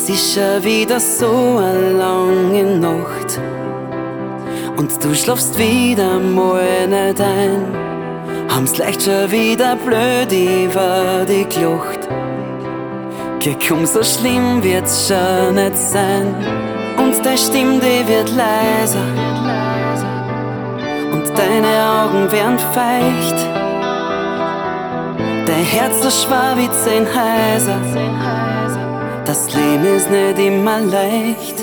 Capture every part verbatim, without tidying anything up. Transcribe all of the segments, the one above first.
Es ist schon wieder so eine lange Nacht und du schlafst wieder mal nicht ein. Haben's leicht schon wieder blöd über die Klucht. Geh komm, so schlimm wird's schon nicht sein. Und deine Stimme, die wird leiser und deine Augen werden feucht. Dein Herz so schwer wie zehn Häuser. Das Leben ist nicht immer leicht.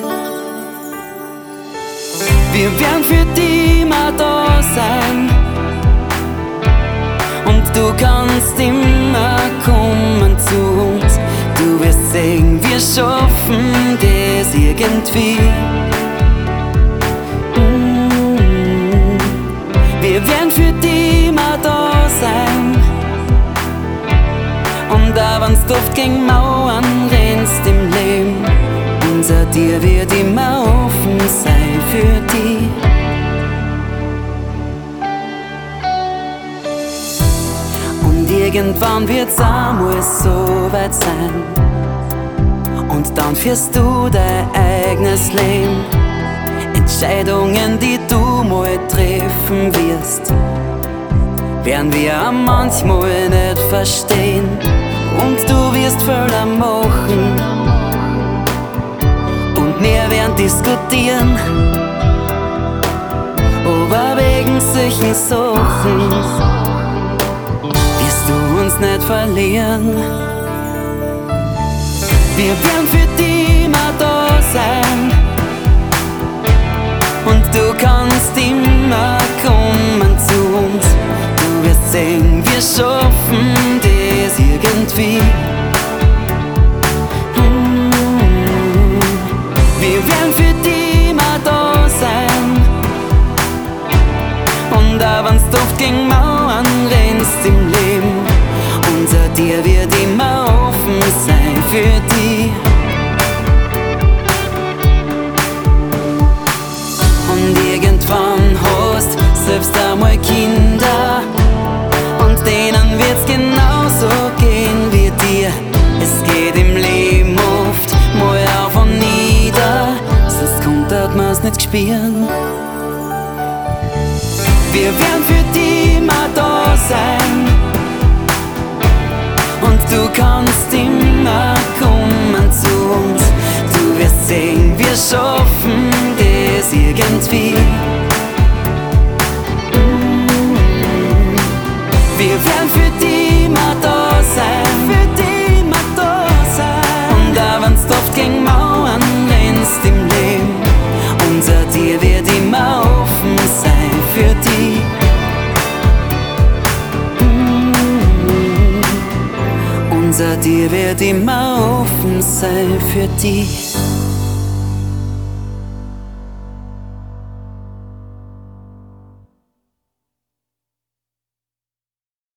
Wir werden für dich immer da sein und du kannst immer kommen zu uns. Du wirst sehen, wir schaffen das irgendwie. Mm. Wir werden für dich immer da sein. Und auch wenn's Duft gegen Mauern rennst im Leben, unser Dir wird immer offen sein für dich. Und irgendwann wird's einmal so weit sein, und dann führst du dein eigenes Leben. Entscheidungen, die du mal treffen wirst, werden wir manchmal nicht verstehen. Und du wirst Fehler machen und wir werden diskutieren, aber wegen solchen Sachen wirst du uns nicht verlieren. Wir werden für dich immer da sein und du kannst immer kommen zu uns. Du wirst sehen, wir schaffen das irgendwie. Mm. Wir werden für dich immer da sein. Und auch wenn's Duft gegen Mauern rennst im Leben, unser Dir wird immer offen sein für dich. Und irgendwann hast selbst einmal Kinder, und denen wird's genauso gehen wie dir. Es geht im Leben oft mal auf und nieder, sonst konnte man's nicht spüren. Wir werden für dich immer da sein und du kannst immer kommen zu uns. Du wirst sehen, wir schaffen das irgendwie. Wir werden für dich immer da sein, für dich immer da sein. Und auch wenn's Duft gegen Mauern rennst im Leben, unser Dir wird immer offen sein für dich. Mm. Unser Dir wird immer offen sein für dich.